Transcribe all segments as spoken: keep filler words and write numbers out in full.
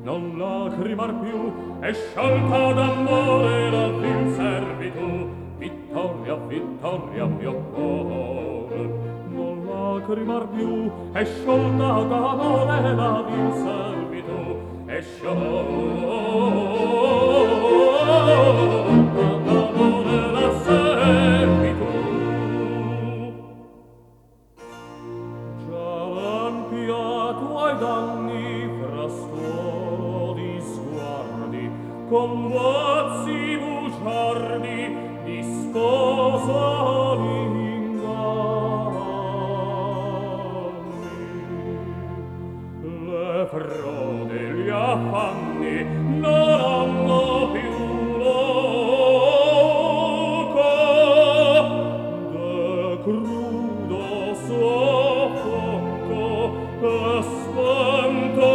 non lacrimar più, è sciolta d'amore la vil servitù. Vittoria, vittoria, mio cuore, non lacrimar più, è sciolta d'amore la vil servitù, è sciolta d'amore la servitù. Già l'ampiato ai danni fra stuono di sguardi, con vozzi bugiardi, di sposa l'inganni. Le frode, gli affanni non hanno più loco, de crudo soffoco e spanto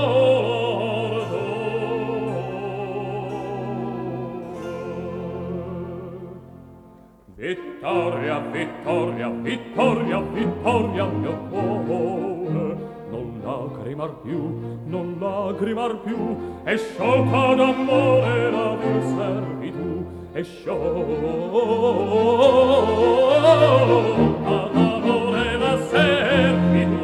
Vittoria, vittoria, vittoria, vittoria, mio cuore, non lacrimar più, non lacrimar più, è sciolta d'amore la vil servitù, è sciolta d'amore la servitù.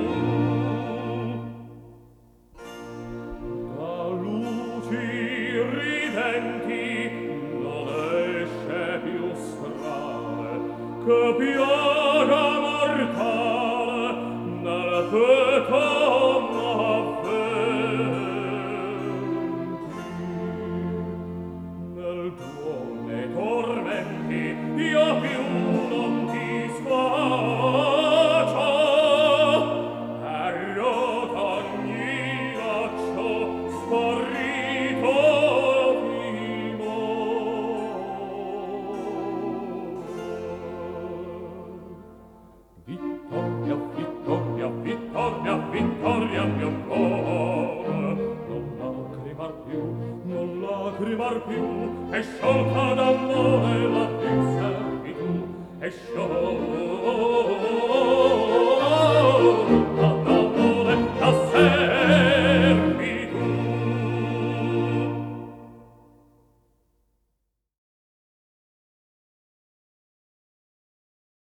Da luci ridenti non esce più strale, che piaga mortale nel petto m'avventi. Nel tuone tormenti io più non ti sfaccio, ero d'ogni laccio sparito primo. Vittoria, vittoria, vittoria, vittoria, mio cuore, non lacrimar più, non lacrimar più, è sciolta d'amore la vil servitù, è sciolta